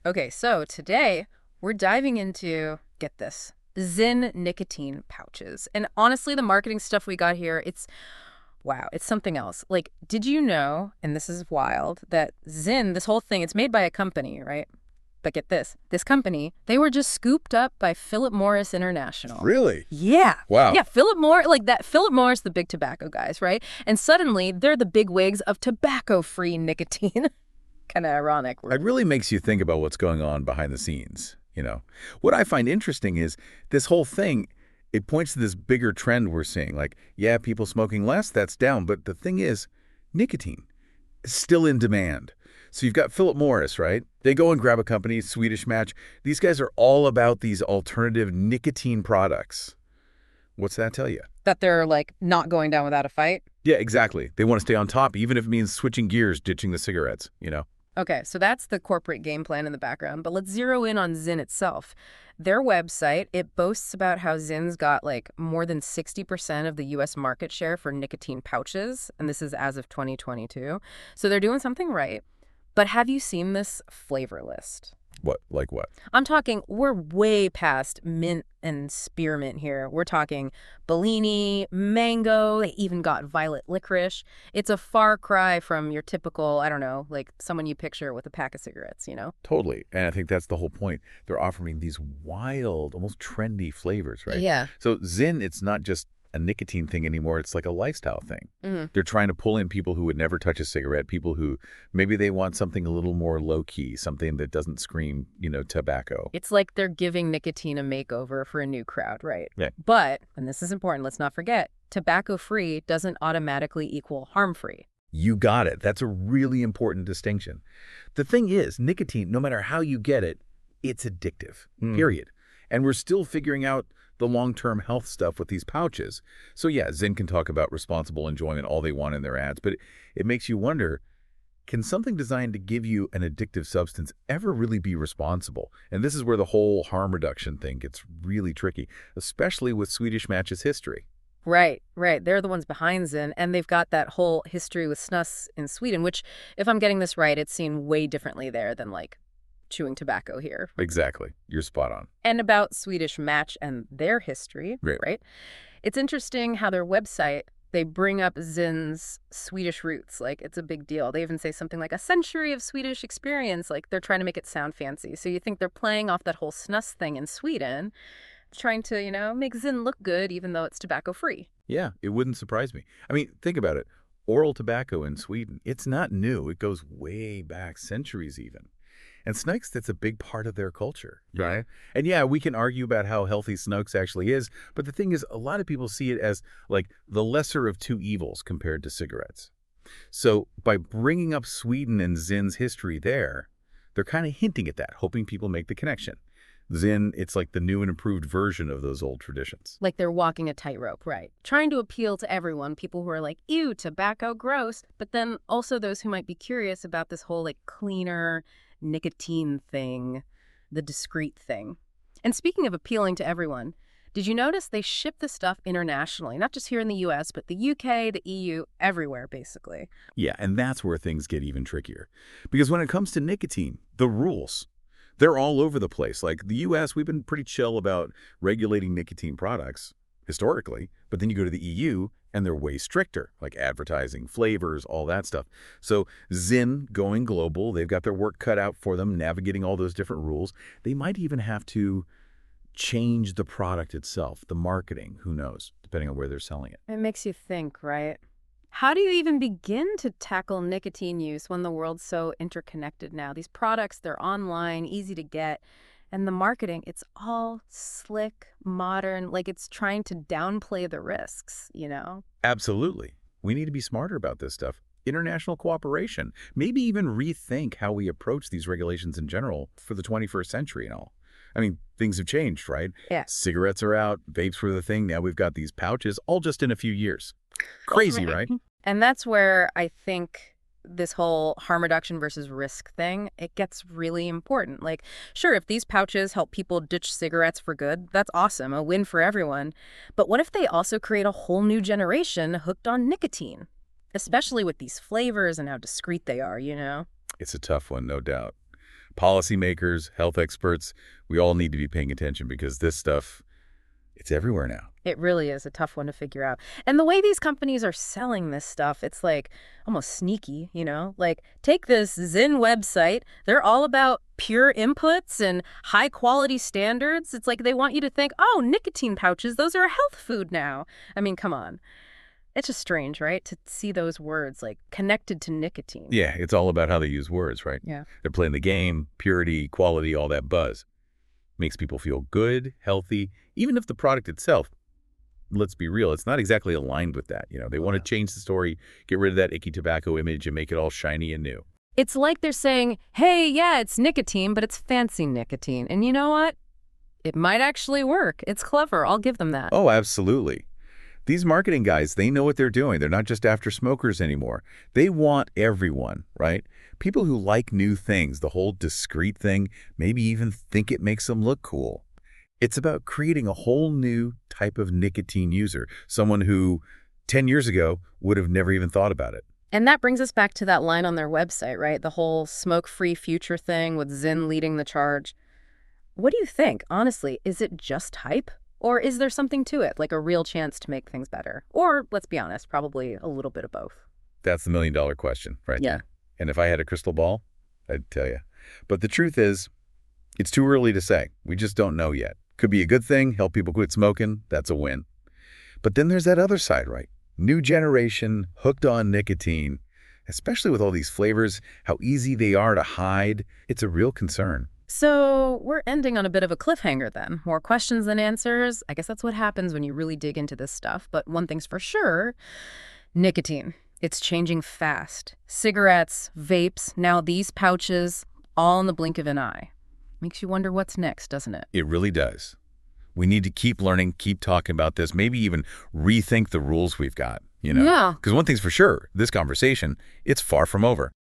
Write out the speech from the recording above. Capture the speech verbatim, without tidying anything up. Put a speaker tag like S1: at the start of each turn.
S1: Okay, so today we're diving into, get this, Zyn nicotine pouches. And honestly, the marketing stuff we got here, it's, wow, it's something else. Like, did you know, and this is wild, that Zyn, this whole thing, it's made by a company, right? But get this, this company, they were just scooped up by Philip Morris International.
S2: Really?
S1: Yeah.
S2: Wow.
S1: Yeah, Philip Morris, like that, Philip Morris, the big tobacco guys, right? And suddenly, they're the big wigs of tobacco-free nicotine. Kind of ironic.
S2: It really makes you think about what's going on behind the scenes, you know. What I find interesting is this whole thing, it points to this bigger trend we're seeing. Like, yeah, people smoking less, that's down. But the thing is, nicotine is still in demand. So you've got Philip Morris, right? They go and grab a company, Swedish Match. These guys are all about these alternative nicotine products. What's that tell you?
S1: That they're, like, not going down without a fight?
S2: Yeah, exactly. They want to stay on top, even if it means switching gears, ditching the cigarettes, you know?
S1: Okay, so that's the corporate game plan in the background, but let's zero in on Zyn itself. Their website, it boasts about how Zyn's got like more than sixty percent of the U S market share for nicotine pouches, and this is as of twenty twenty-two. So they're doing something right. But have you seen this flavor list?
S2: What? Like what?
S1: I'm talking, we're way past mint and spearmint here. We're talking Bellini, mango, they even got violet licorice. It's a far cry from your typical, I don't know, like someone you picture with a pack of cigarettes, you know?
S2: Totally. And I think that's the whole point. They're offering these wild, almost trendy flavors, right?
S1: Yeah.
S2: So Zyn, it's not just a nicotine thing anymore. It's like a lifestyle thing.
S1: Mm-hmm.
S2: They're trying to pull in people who would never touch a cigarette, people who maybe they want something a little more low-key, something that doesn't scream, you know, tobacco.
S1: It's like they're giving nicotine a makeover for a new crowd, right?
S2: Yeah.
S1: But, and this is important, let's not forget, tobacco-free doesn't automatically equal harm-free.
S2: You got it. That's a really important distinction. The thing is, nicotine, no matter how you get it, it's addictive,
S1: Mm.
S2: period. And we're still figuring out the long-term health stuff with these pouches. So yeah, Zyn can talk about responsible enjoyment all they want in their ads, but it, it makes you wonder, can something designed to give you an addictive substance ever really be responsible? And this is where the whole harm reduction thing gets really tricky, especially with Swedish Match's history.
S1: Right, right. They're the ones behind Zyn, and they've got that whole history with snus in Sweden, which, if I'm getting this right, it's seen way differently there than, like, chewing tobacco here.
S2: Exactly. You're spot on.
S1: And about Swedish Match and their history,
S2: Right.
S1: right? It's interesting how their website, they bring up Zyn's Swedish roots. Like, it's a big deal. They even say something like a century of Swedish experience. Like, they're trying to make it sound fancy. So you think they're playing off that whole snus thing in Sweden, trying to, you know, make Zyn look good even though it's tobacco-free.
S2: Yeah, it wouldn't surprise me. I mean, think about it. Oral tobacco in Sweden, it's not new. It goes way back, centuries even. And snus, that's a big part of their culture, right? And yeah, we can argue about how healthy snus actually is, but the thing is, a lot of people see it as like the lesser of two evils compared to cigarettes. So by bringing up Sweden and Zyn's history there, they're kind of hinting at that, hoping people make the connection. Zyn, it's like the new and improved version of those old traditions.
S1: Like they're walking a tightrope, right? Trying to appeal to everyone, people who are like, ew, tobacco, gross. But then also those who might be curious about this whole like cleaner nicotine thing, the discreet thing. And speaking of appealing to everyone, did you notice they ship this stuff internationally, not just here in the U S, but the U K, the E U, everywhere, basically?
S2: Yeah, and that's where things get even trickier. Because when it comes to nicotine, the rules, they're all over the place. Like the U S, we've been pretty chill about regulating nicotine products historically, but then you go to the E U and they're way stricter, like advertising, flavors, all that stuff. So Zyn going global, they've got their work cut out for them, navigating all those different rules. They might even have to change the product itself, the marketing, who knows, depending on where they're selling it.
S1: It makes you think, right? How do you even begin to tackle nicotine use when the world's so interconnected now? These products, they're online, easy to get, and the marketing, it's all slick, modern, like it's trying to downplay the risks, you know?
S2: Absolutely. We need to be smarter about this stuff. International cooperation, maybe even rethink how we approach these regulations in general for the twenty-first century and all. I mean, things have changed, right?
S1: Yeah.
S2: Cigarettes are out, vapes were the thing, now we've got these pouches, all just in a few years. Crazy, right?
S1: And that's where I think this whole harm reduction versus risk thing, it gets really important. Like, sure, if these pouches help people ditch cigarettes for good, that's awesome, a win for everyone. But what if they also create a whole new generation hooked on nicotine? Especially with these flavors and how discreet they are, you know?
S2: It's a tough one, no doubt. Policymakers, health experts, we all need to be paying attention because this stuff, it's everywhere now.
S1: It really is a tough one to figure out. And the way these companies are selling this stuff, it's like almost sneaky, you know? Like, take this Zyn website. They're all about pure inputs and high quality standards. It's like they want you to think, oh, nicotine pouches, those are a health food now. I mean, come on. It's just strange, right? To see those words like connected to nicotine.
S2: Yeah, it's all about how they use words, right?
S1: Yeah.
S2: They're playing the game, purity, quality, all that buzz. Makes people feel good, healthy, even if the product itself, let's be real, it's not exactly aligned with that. You know, they want to change the story, get rid of that icky tobacco image and make it all shiny and new.
S1: It's like they're saying, hey, yeah, it's nicotine, but it's fancy nicotine. And you know what? It might actually work. It's clever. I'll give them that.
S2: Oh, absolutely. These marketing guys, they know what they're doing. They're not just after smokers anymore. They want everyone, right? People who like new things, the whole discreet thing, maybe even think it makes them look cool. It's about creating a whole new type of nicotine user, someone who ten years ago would have never even thought about it.
S1: And that brings us back to that line on their website, right? The whole smoke-free future thing with Zyn leading the charge. What do you think? Honestly, is it just hype? Or is there something to it, like a real chance to make things better? Or, let's be honest, probably a little bit of both.
S2: That's the million-dollar question, right?
S1: Yeah.
S2: There. And if I had a crystal ball, I'd tell you. But the truth is, it's too early to say. We just don't know yet. Could be a good thing, help people quit smoking, that's a win. But then there's that other side, right? New generation, hooked on nicotine, especially with all these flavors, how easy they are to hide. It's a real concern.
S1: So we're ending on a bit of a cliffhanger then. More questions than answers. I guess that's what happens when you really dig into this stuff. But one thing's for sure, nicotine. It's changing fast. Cigarettes, vapes, now these pouches, all in the blink of an eye. Makes you wonder what's next, doesn't it?
S2: It really does. We need to keep learning, keep talking about this, maybe even rethink the rules we've got, you know?
S1: Yeah.
S2: Because one thing's for sure, this conversation, it's far from over.